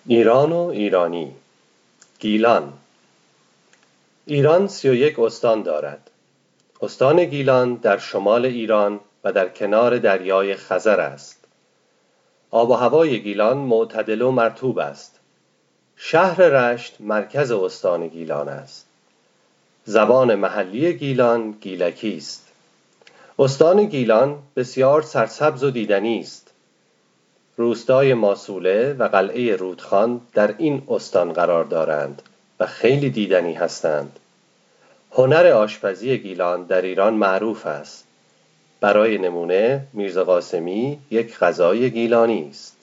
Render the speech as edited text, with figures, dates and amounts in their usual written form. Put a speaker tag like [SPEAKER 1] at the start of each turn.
[SPEAKER 1] ایران و ایرانی. گیلان. ایران 31 استان دارد. استان گیلان در شمال ایران و در کنار دریای خزر است. آب و هوای گیلان معتدل و مرطوب است. شهر رشت مرکز استان گیلان است. زبان محلی گیلان گیلکی است. استان گیلان بسیار سرسبز و دیدنی است. روستای ماسوله و قلعه رودخان در این استان قرار دارند و خیلی دیدنی هستند. هنر آشپزی گیلان در ایران معروف است. برای نمونه میرزا قاسمی یک غذای گیلانی است.